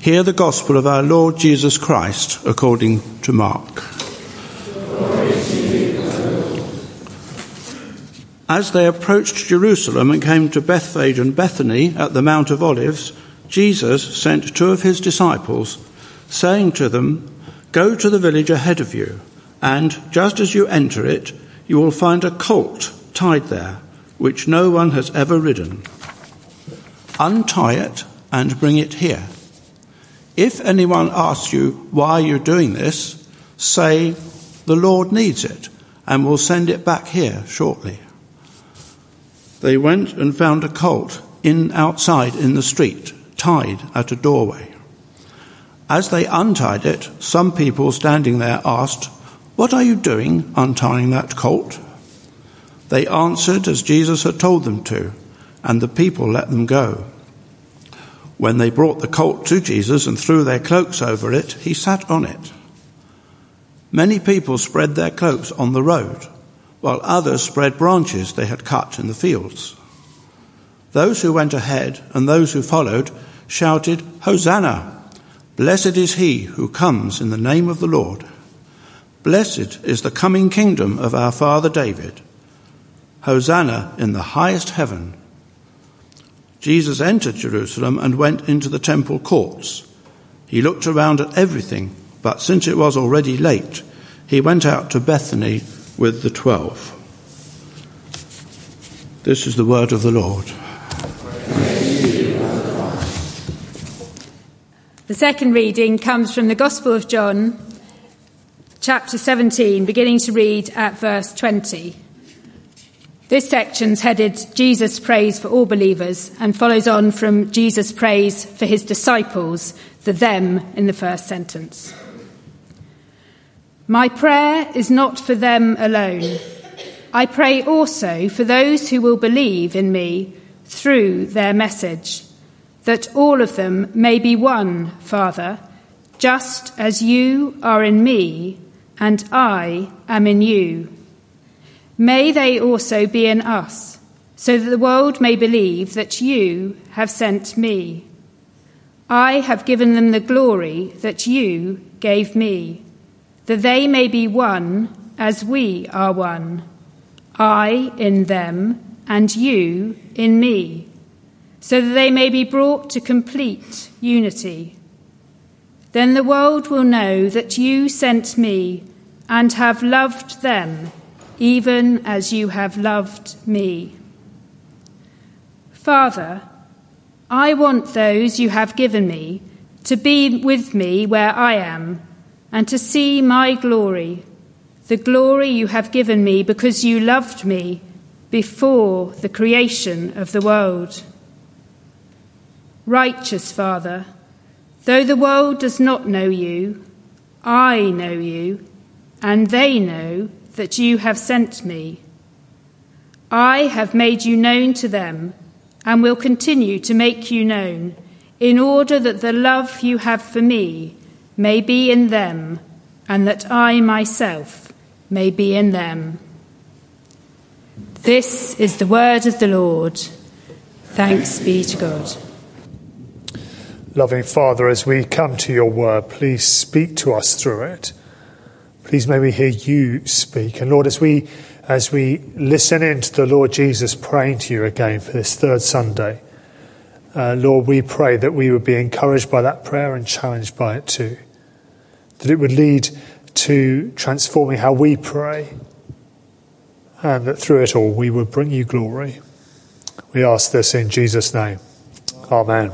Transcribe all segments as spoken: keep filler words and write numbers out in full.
Hear the gospel of our Lord Jesus Christ according to Mark. As they approached Jerusalem and came to Bethphage and Bethany at the Mount of Olives, Jesus sent two of his disciples, saying to them, "Go to the village ahead of you, and just as you enter it, you will find a colt tied there, which no one has ever ridden. Untie it and bring it here. If anyone asks you why you're doing this, say, 'The Lord needs it, and will send it back here shortly.'" They went and found a colt in outside in the street, tied at a doorway. As they untied it, some people standing there asked, "What are you doing untying that colt?" They answered as Jesus had told them to, and the people let them go. When they brought the colt to Jesus and threw their cloaks over it, he sat on it. Many people spread their cloaks on the road, while others spread branches they had cut in the fields. Those who went ahead and those who followed shouted, "Hosanna! Blessed is he who comes in the name of the Lord. Blessed is the coming kingdom of our father David. Hosanna in the highest heaven." Jesus entered Jerusalem and went into the temple courts. He looked around at everything, but since it was already late, he went out to Bethany with the twelve. This is the word of the Lord. The second reading comes from the Gospel of John, chapter seventeen, beginning to read at verse twenty. This section's headed Jesus Prays for All Believers and follows on from Jesus Prays for his disciples, the them in the first sentence. "My prayer is not for them alone. I pray also for those who will believe in me through their message, that all of them may be one, Father, just as you are in me and I am in you. May they also be in us, so that the world may believe that you have sent me. I have given them the glory that you gave me, that they may be one as we are one, I in them and you in me, so that they may be brought to complete unity. Then the world will know that you sent me and have loved them, even as you have loved me. Father, I want those you have given me to be with me where I am, and to see my glory, the glory you have given me because you loved me before the creation of the world. Righteous Father, though the world does not know you, I know you, and they know that you have sent me. I have made you known to them and will continue to make you known, in order that the love you have for me may be in them, and that I myself may be in them. This is the word of the Lord. Thanks be to God. Loving Father, as we come to your word, please speak to us through it. Please may we hear you speak. And Lord, as we as we listen in to the Lord Jesus praying to you again for this third Sunday, uh, Lord, we pray that we would be encouraged by that prayer and challenged by it too. That it would lead to transforming how we pray, and that through it all we would bring you glory. We ask this in Jesus' name. Amen.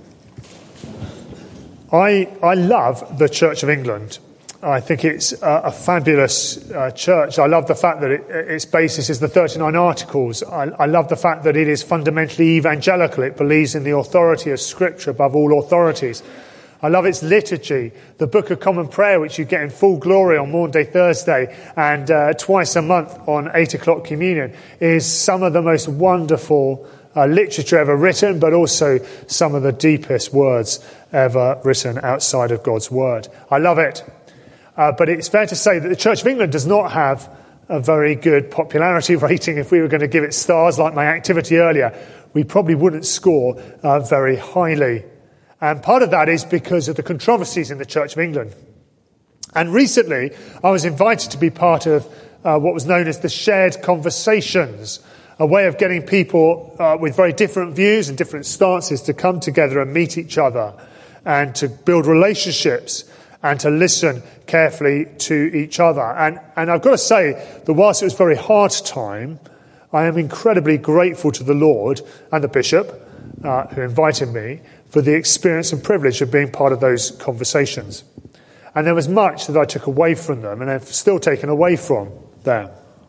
I I love the Church of England. I think it's a, a fabulous uh, church. I love the fact that it, its basis is the thirty-nine Articles. I, I love the fact that it is fundamentally evangelical. It believes in the authority of Scripture above all authorities. I love its liturgy. The Book of Common Prayer, which you get in full glory on Maundy Thursday and uh, twice a month on eight o'clock communion, is some of the most wonderful uh, literature ever written, but also some of the deepest words ever written outside of God's Word. I love it. Uh, but it's fair to say that the Church of England does not have a very good popularity rating. If we were going to give it stars like my activity earlier, we probably wouldn't score uh, very highly. And part of that is because of the controversies in the Church of England. And recently, I was invited to be part of uh, what was known as the Shared Conversations, a way of getting people uh, with very different views and different stances to come together and meet each other and to build relationships and to listen carefully to each other. And, and I've got to say that whilst it was a very hard time, I am incredibly grateful to the Lord and the Bishop uh, who invited me for the experience and privilege of being part of those conversations. And there was much that I took away from them and I've still taken away from them.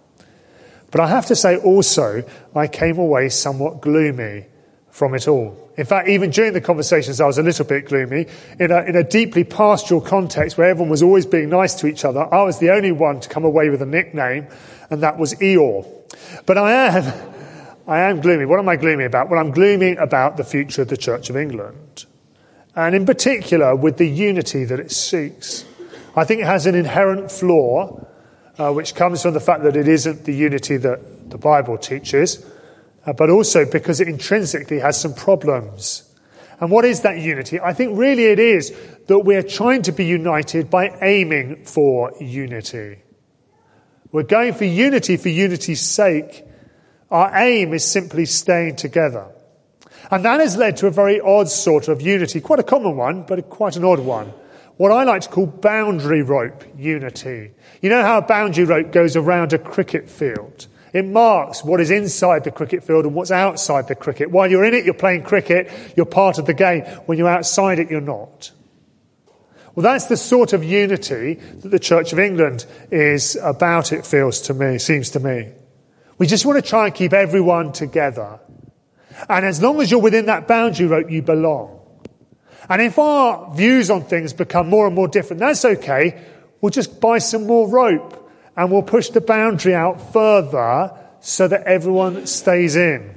But I have to say also, I came away somewhat gloomy from it all. In fact, even during the conversations, I was a little bit gloomy. In a, in a deeply pastoral context where everyone was always being nice to each other, I was the only one to come away with a nickname, and that was Eeyore. But I am, I am gloomy. What am I gloomy about? Well, I'm gloomy about the future of the Church of England. And in particular, with the unity that it seeks. I think it has an inherent flaw, uh, which comes from the fact that it isn't the unity that the Bible teaches, uh, but also because it intrinsically has some problems. And what is that unity? I think really it is that we're trying to be united by aiming for unity. We're going for unity for unity's sake. Our aim is simply staying together. And that has led to a very odd sort of unity, quite a common one, but quite an odd one. What I like to call boundary rope unity. You know how a boundary rope goes around a cricket field? It marks what is inside the cricket field and what's outside the cricket. While you're in it, you're playing cricket, you're part of the game. When you're outside it, you're not. Well, that's the sort of unity that the Church of England is about, it feels to me, seems to me. We just want to try and keep everyone together. And as long as you're within that boundary rope, you belong. And if our views on things become more and more different, that's okay. We'll just buy some more rope and we'll push the boundary out further so that everyone stays in.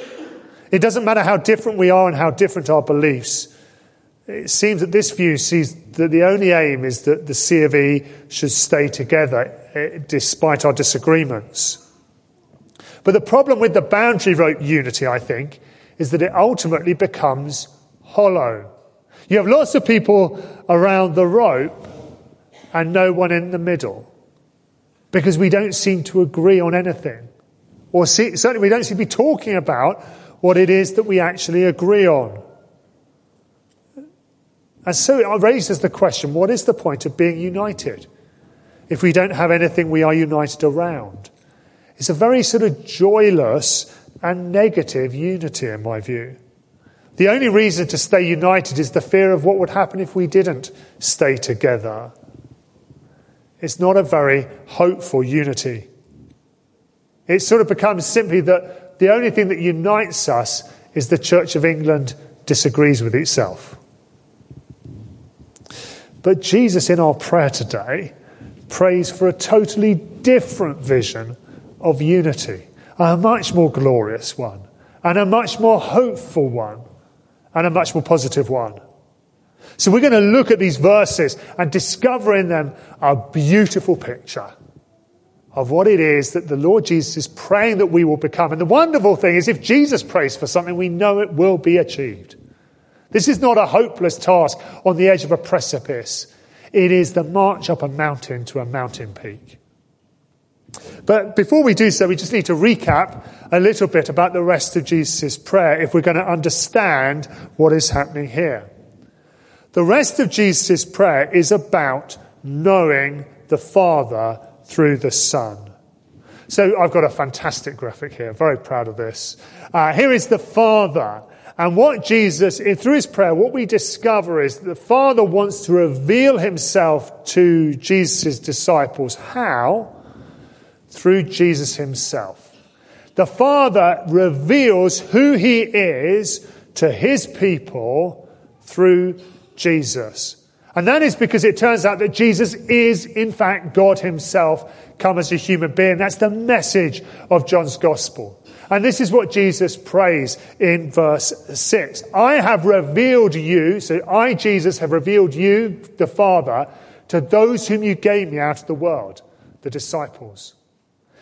It doesn't matter how different we are and how different our beliefs. It seems that this view sees that the only aim is that the C of E should stay together despite our disagreements. But the problem with the boundary rope unity, I think, is that it ultimately becomes hollow. You have lots of people around the rope and no one in the middle because we don't seem to agree on anything. Or see, certainly we don't seem to be talking about what it is that we actually agree on. And so it raises the question, what is the point of being united if we don't have anything we are united around? It's a very sort of joyless and negative unity, in my view. The only reason to stay united is the fear of what would happen if we didn't stay together. It's not a very hopeful unity. It sort of becomes simply that the only thing that unites us is the Church of England disagrees with itself. But Jesus, in our prayer today, prays for a totally different vision of unity, a much more glorious one, and a much more hopeful one, and a much more positive one. So we're going to look at these verses and discover in them a beautiful picture of what it is that the Lord Jesus is praying that we will become. And the wonderful thing is, if Jesus prays for something, we know it will be achieved. This is not a hopeless task on the edge of a precipice. It is the march up a mountain to a mountain peak. But before we do so, we just need to recap a little bit about the rest of Jesus' prayer if we're going to understand what is happening here. The rest of Jesus' prayer is about knowing the Father through the Son. So I've got a fantastic graphic here. Very proud of this. Uh, here is the Father. And what Jesus, through his prayer, what we discover is that the Father wants to reveal himself to Jesus' disciples. How? Through Jesus himself. The Father reveals who he is to his people through Jesus. And that is because it turns out that Jesus is, in fact, God himself come as a human being. That's the message of John's Gospel. And this is what Jesus prays in verse six. I have revealed you, so I, Jesus, have revealed you, the Father, to those whom you gave me out of the world, the disciples.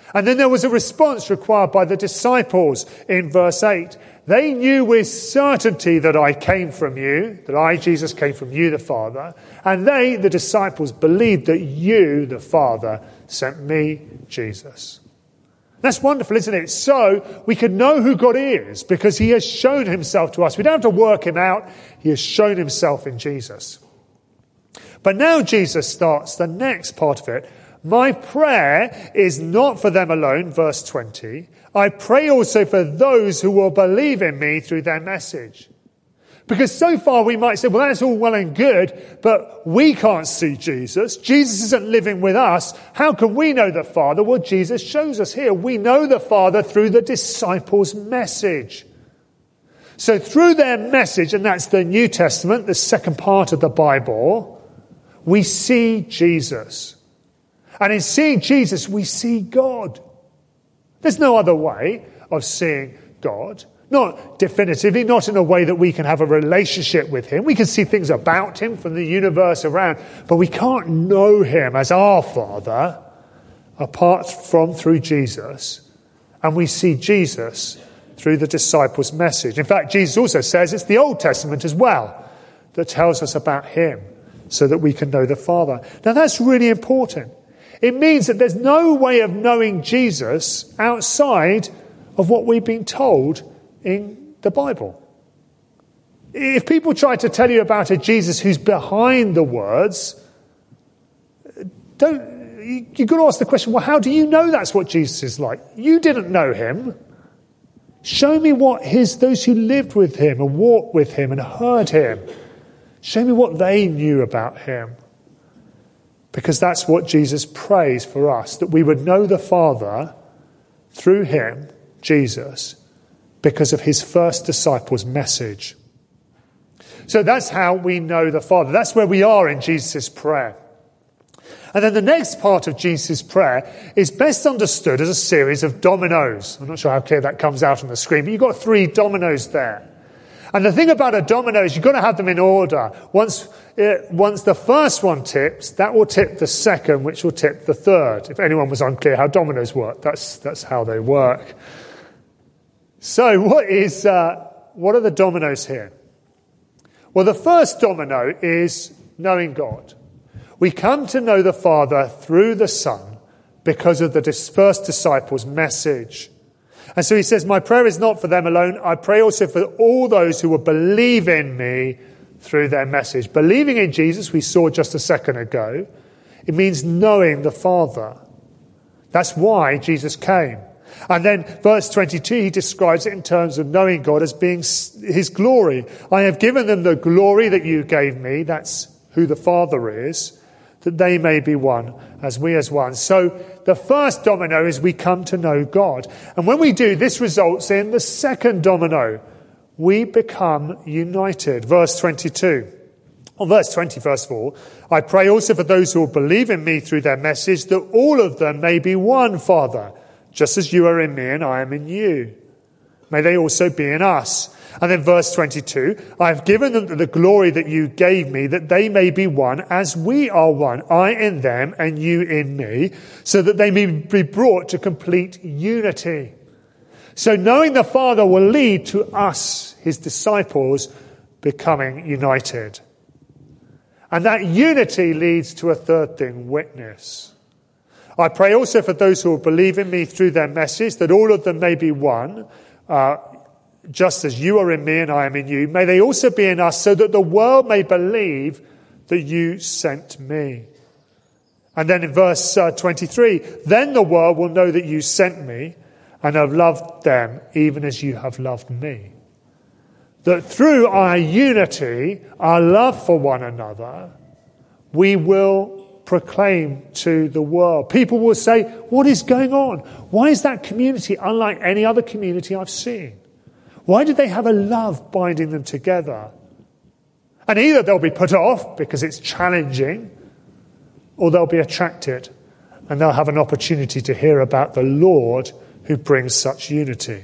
And then there was a response required by the disciples in verse eight. They knew with certainty that I came from you, that I, Jesus, came from you, the Father. And they, the disciples, believed that you, the Father, sent me, Jesus. That's wonderful, isn't it? So we can know who God is because he has shown himself to us. We don't have to work him out. He has shown himself in Jesus. But now Jesus starts the next part of it. My prayer is not for them alone, verse twenty. I pray also for those who will believe in me through their message. Because so far we might say, well, that's all well and good, but we can't see Jesus. Jesus isn't living with us. How can we know the Father? Well, Jesus shows us here. We know the Father through the disciples' message. So through their message, and that's the New Testament, the second part of the Bible, we see Jesus. And in seeing Jesus, we see God. There's no other way of seeing God. Not definitively, not in a way that we can have a relationship with him. We can see things about him from the universe around, but we can't know him as our Father apart from through Jesus. And we see Jesus through the disciples' message. In fact, Jesus also says it's the Old Testament as well that tells us about him so that we can know the Father. Now that's really important. It means that there's no way of knowing Jesus outside of what we've been told in the Bible. If people try to tell you about a Jesus who's behind the words, don't you, you've got to ask the question, well, how do you know that's what Jesus is like? You didn't know him. Show me what his those who lived with him and walked with him and heard him. Show me what they knew about him. Because that's what Jesus prays for us, that we would know the Father through him, Jesus, because of his first disciples' message. So that's how we know the Father. That's where we are in Jesus' prayer. And then the next part of Jesus' prayer is best understood as a series of dominoes. I'm not sure how clear that comes out on the screen, but you've got three dominoes there. And the thing about a domino is you've got to have them in order. Once, uh, once the first one tips, that will tip the second, which will tip the third. If anyone was unclear how dominoes work, that's that's how they work. So what is uh, what are the dominoes here? Well, the first domino is knowing God. We come to know the Father through the Son because of the first disciples' message. And so he says, my prayer is not for them alone. I pray also for all those who will believe in me through their message. Believing in Jesus, we saw just a second ago, it means knowing the Father. That's why Jesus came. And then verse twenty-two, he describes it in terms of knowing God as being his glory. I have given them the glory that you gave me. That's who the Father is, that they may be one as we as one. So the first domino is we come to know God. And when we do, this results in the second domino. We become united. Verse twenty-two. Or verse twenty, first of all. I pray also for those who will believe in me through their message, that all of them may be one, Father, just as you are in me and I am in you. May they also be in us. And then verse twenty-two, I have given them the glory that you gave me, that they may be one as we are one, I in them and you in me, so that they may be brought to complete unity. So knowing the Father will lead to us, his disciples, becoming united. And that unity leads to a third thing, witness. I pray also for those who will believe in me through their message, that all of them may be one, uh, just as you are in me and I am in you. May they also be in us, so that the world may believe that you sent me. And then in verse uh, twenty-three, then the world will know that you sent me and have loved them even as you have loved me. That through our unity, our love for one another, we will proclaim to the world. People will say, what is going on? Why is that community unlike any other community I've seen? Why do they have a love binding them together? And either they'll be put off because it's challenging, or they'll be attracted and they'll have an opportunity to hear about the Lord who brings such unity.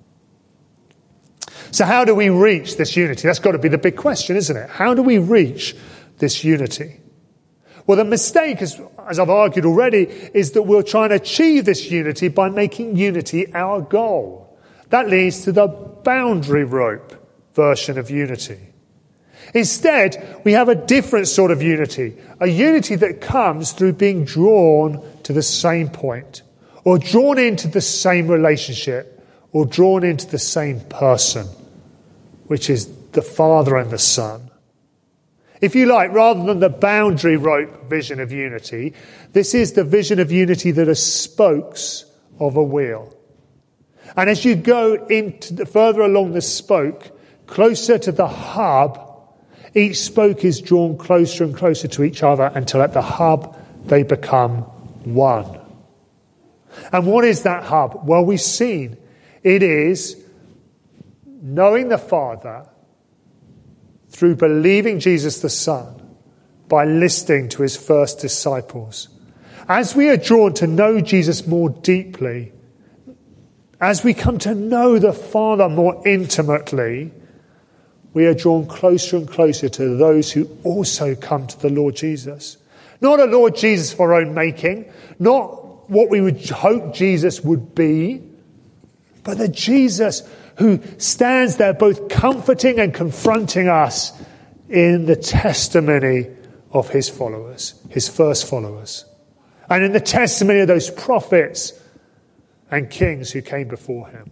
So how do we reach this unity? That's got to be the big question, isn't it? How do we reach this unity? Well, the mistake, as, as I've argued already, is that we'll try and achieve this unity by making unity our goal. That leads to the boundary rope version of unity. Instead, we have a different sort of unity, a unity that comes through being drawn to the same point, or drawn into the same relationship, or drawn into the same person, which is the Father and the Son. If you like, rather than the boundary rope vision of unity, this is the vision of unity that are spokes of a wheel. And as you go into the, further along the spoke, closer to the hub, each spoke is drawn closer and closer to each other until at the hub they become one. And what is that hub? Well, we've seen it is knowing the Father through believing Jesus the Son by listening to his first disciples. As we are drawn to know Jesus more deeply, as we come to know the Father more intimately, we are drawn closer and closer to those who also come to the Lord Jesus. Not a Lord Jesus for our own making, not what we would hope Jesus would be, but the Jesus who stands there both comforting and confronting us in the testimony of his followers, his first followers, and in the testimony of those prophets and kings who came before him.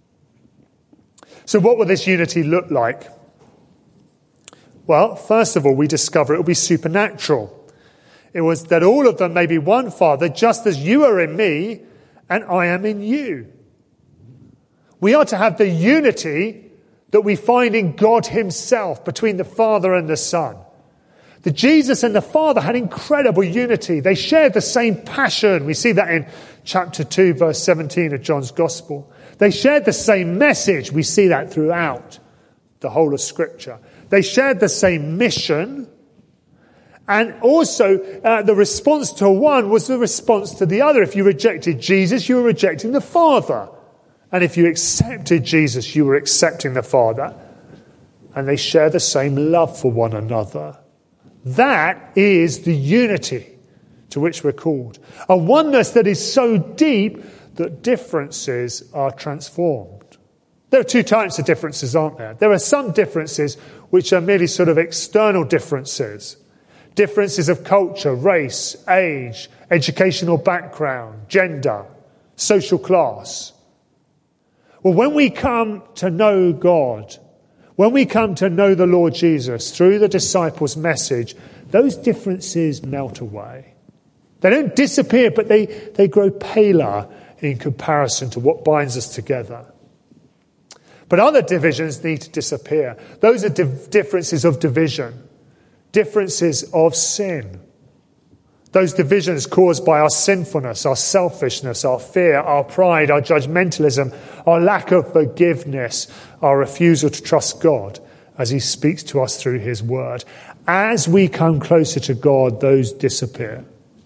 So what will this unity look like? Well, first of all, we discover it will be supernatural. It was that all of them may be one Father, just as you are in me and I am in you. We are to have the unity that we find in God himself between the Father and the Son. The Jesus and the Father had incredible unity. They shared the same passion. We see that in chapter two, verse seventeen of John's Gospel. They shared the same message. We see that throughout the whole of Scripture. They shared the same mission. And also, uh, the response to one was the response to the other. If you rejected Jesus, you were rejecting the Father. And if you accepted Jesus, you were accepting the Father. And they share the same love for one another. That is the unity to which we're called. A oneness that is so deep that differences are transformed. There are two types of differences, aren't there? There are some differences which are merely sort of external differences. Differences of culture, race, age, educational background, gender, social class. Well, when we come to know God, when we come to know the Lord Jesus through the disciples' message, those differences melt away. They don't disappear, but they, they grow paler in comparison to what binds us together. But other divisions need to disappear. Those are div- differences of division, differences of sin. Those divisions caused by our sinfulness, our selfishness, our fear, our pride, our judgmentalism, our lack of forgiveness, our refusal to trust God as he speaks to us through his word. As we come closer to God, those disappear.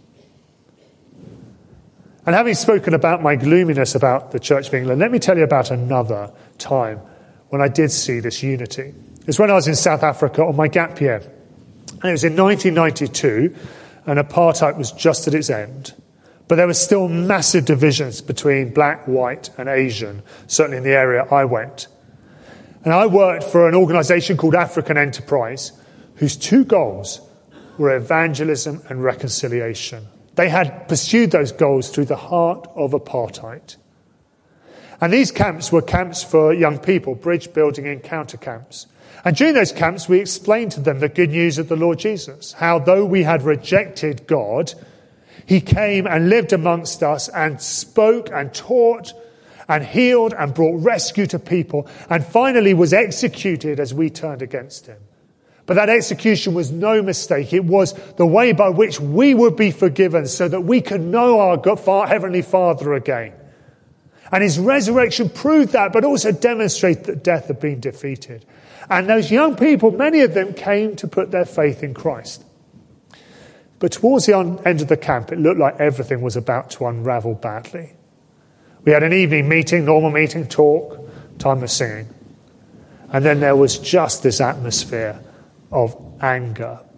And having spoken about my gloominess about the Church of England, let me tell you about another time when I did see this unity. It was when I was in South Africa on my gap year. And it was in nineteen ninety-two, and apartheid was just at its end. But there were still massive divisions between black, white and Asian, certainly in the area I went. And I worked for an organisation called African Enterprise, whose two goals were evangelism and reconciliation. They had pursued those goals through the heart of apartheid. And these camps were camps for young people, bridge building encounter camps. And during those camps, we explained to them the good news of the Lord Jesus, how though we had rejected God, he came and lived amongst us and spoke and taught and healed and brought rescue to people, and finally was executed as we turned against him. But that execution was no mistake. It was the way by which we would be forgiven so that we could know our God, Heavenly Father again. And his resurrection proved that, but also demonstrated that death had been defeated. And those young people, many of them came to put their faith in Christ. But towards the end of the camp, it looked like everything was about to unravel badly. We had an evening meeting, normal meeting, talk, time of singing. And then there was just this atmosphere of anger,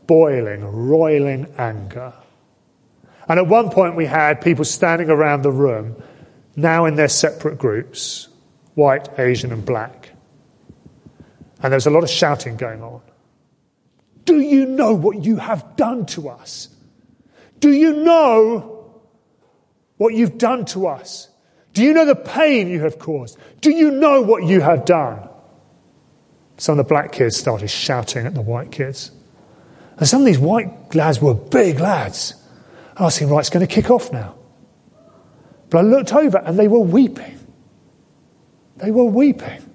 boiling, roiling anger. And at one point we had people standing around the room, now in their separate groups, white, Asian and black. And there was a lot of shouting going on. Do you know what you have done to us? Do you know what you've done to us? Do you know the pain you have caused? Do you know what you have done? Some of the black kids started shouting at the white kids. And some of these white lads were big lads. I was thinking, right, it's going to kick off now. But I looked over and they were weeping. They were weeping.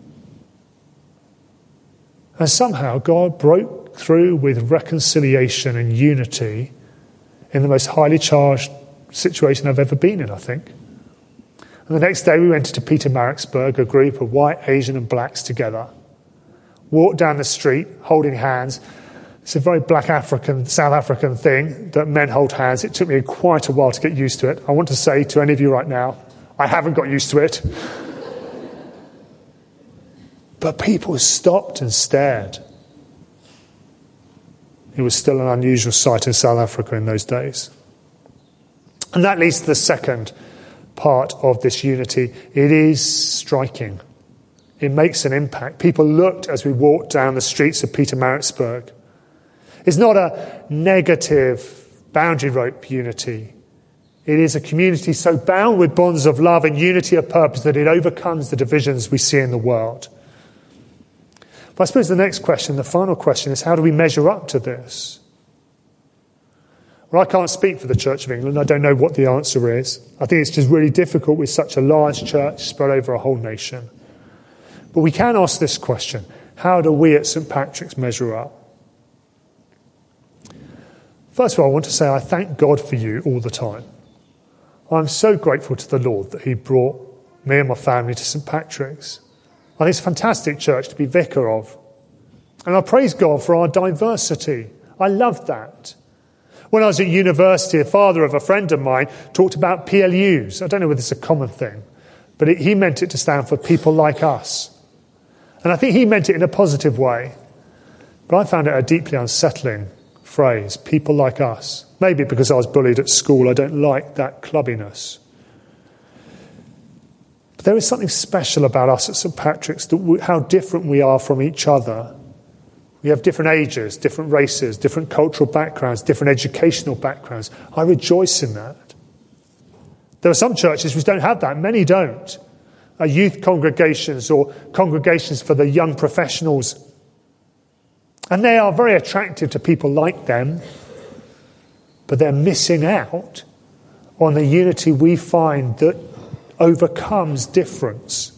And somehow God broke through with reconciliation and unity in the most highly charged situation I've ever been in, I think. And the next day we went to Pietermaritzburg, a group of white, Asian and blacks together. Walked down the street holding hands. It's a very black African, South African thing that men hold hands. It took me quite a while to get used to it. I want to say to any of you right now, I haven't got used to it. But people stopped and stared. It was still an unusual sight in South Africa in those days. And that leads to the second part of this unity. It is striking. It makes an impact. People looked as we walked down the streets of Pietermaritzburg. It's not a negative boundary rope unity. It is a community so bound with bonds of love and unity of purpose that it overcomes the divisions we see in the world. But I suppose the next question, the final question, is how do we measure up to this? Well, I can't speak for the Church of England. I don't know what the answer is. I think it's just really difficult with such a large church spread over a whole nation. But we can ask this question: how do we at St Patrick's measure up? First of all, I want to say I thank God for you all the time. I'm so grateful to the Lord that he brought me and my family to St Patrick's. I think it's a fantastic church to be vicar of. And I praise God for our diversity. I love that. When I was at university, a father of a friend of mine talked about P L Us. I don't know whether it's a common thing, but it, he meant it to stand for people like us. And I think he meant it in a positive way. But I found it a deeply unsettling phrase, people like us. Maybe because I was bullied at school, I don't like that clubbiness. But there is something special about us at St Patrick's, that we, how different we are from each other. We have different ages, different races, different cultural backgrounds, different educational backgrounds. I rejoice in that. There are some churches which don't have that. Many don't. Uh, youth congregations or congregations for the young professionals. And they are very attractive to people like them. But they're missing out on the unity we find that overcomes difference.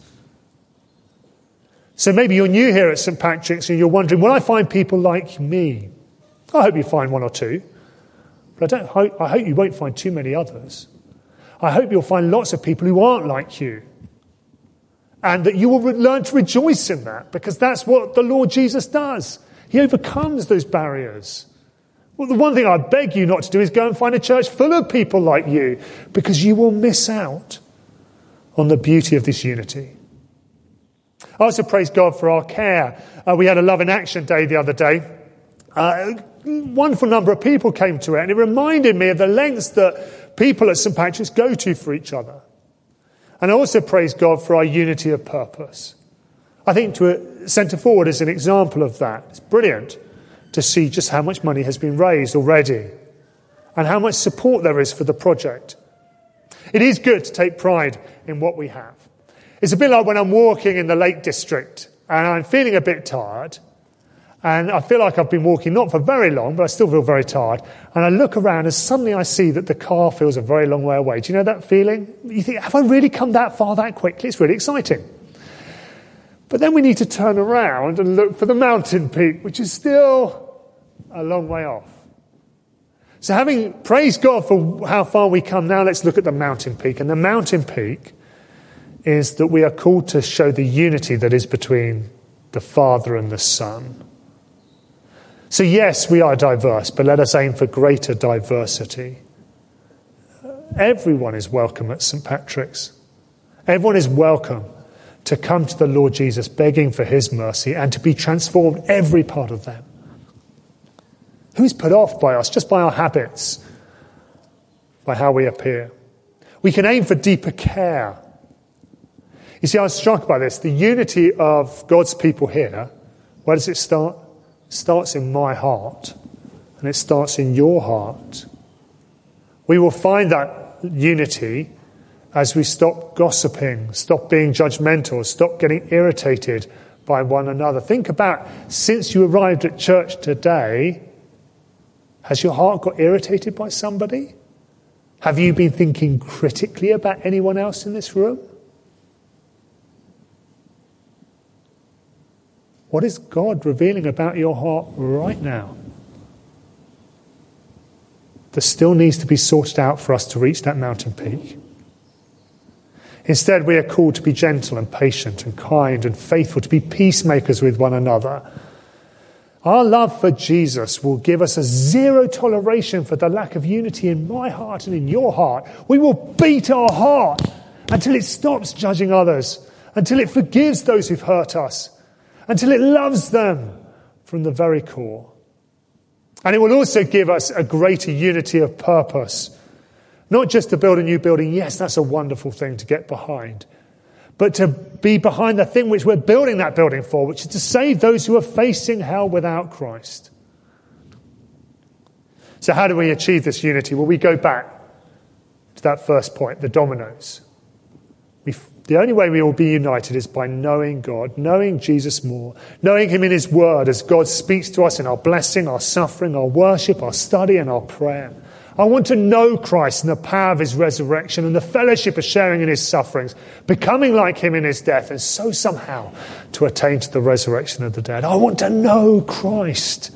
So maybe you're new here at St Patrick's and you're wondering, will I find people like me? I hope you find one or two. But I, don't hope, I hope you won't find too many others. I hope you'll find lots of people who aren't like you. And that you will re- learn to rejoice in that, because that's what the Lord Jesus does. He overcomes those barriers. Well, the one thing I beg you not to do is go and find a church full of people like you, because you will miss out on the beauty of this unity. I also praise God for our care. Uh, we had a Love in Action Day the other day. Uh, a wonderful number of people came to it, and it reminded me of the lengths that people at St Patrick's go to for each other. And I also praise God for our unity of purpose. I think to Centre Forward is an example of that. It's brilliant to see just how much money has been raised already and how much support there is for the project. It is good to take pride in what we have. It's a bit like when I'm walking in the Lake District and I'm feeling a bit tired, and I feel like I've been walking not for very long, but I still feel very tired, and I look around and suddenly I see that the car feels a very long way away. Do you know that feeling? You think, have I really come that far that quickly? It's really exciting. But then we need to turn around and look for the mountain peak, which is still a long way off. So having praised God for how far we come, now let's look at the mountain peak. And the mountain peak is that we are called to show the unity that is between the Father and the Son. So yes, we are diverse, but let us aim for greater diversity. Everyone is welcome at St Patrick's. Everyone is welcome to come to the Lord Jesus begging for his mercy and to be transformed, every part of them. Who's put off by us just by our habits, by how we appear? We can aim for deeper care. You see, I was struck by this. The unity of God's people here, where does it start? It starts in my heart, and it starts in your heart. We will find that unity as we stop gossiping, stop being judgmental, stop getting irritated by one another. Think about, since you arrived at church today, has your heart got irritated by somebody? Have you been thinking critically about anyone else in this room? What is God revealing about your heart right now? That still needs to be sorted out for us to reach that mountain peak. Instead, we are called to be gentle and patient and kind and faithful, to be peacemakers with one another. Our love for Jesus will give us a zero toleration for the lack of unity in my heart and in your heart. We will beat our heart until it stops judging others, until it forgives those who've hurt us, until it loves them from the very core. And it will also give us a greater unity of purpose. Not just to build a new building. Yes, that's a wonderful thing to get behind. But to be behind the thing which we're building that building for, which is to save those who are facing hell without Christ. So how do we achieve this unity? Well, we go back to that first point, the dominoes. We, the only way we will be united is by knowing God, knowing Jesus more, knowing him in his word as God speaks to us in our blessing, our suffering, our worship, our study and our prayer. I want to know Christ and the power of his resurrection and the fellowship of sharing in his sufferings, becoming like him in his death, and so somehow to attain to the resurrection of the dead. I want to know Christ.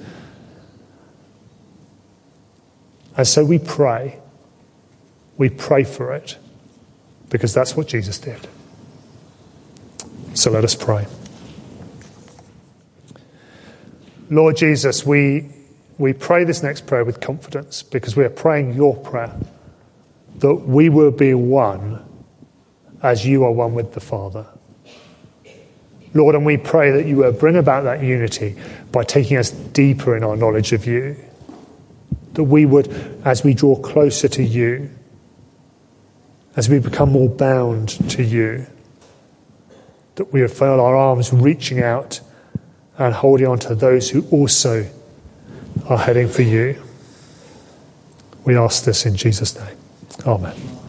And so we pray. We pray for it because that's what Jesus did. So let us pray. Lord Jesus, we We pray this next prayer with confidence because we are praying your prayer, that we will be one as you are one with the Father. Lord, and we pray that you will bring about that unity by taking us deeper in our knowledge of you, that we would, as we draw closer to you, as we become more bound to you, that we would feel our arms reaching out and holding on to those who also are heading for you. We ask this in Jesus' name. Amen.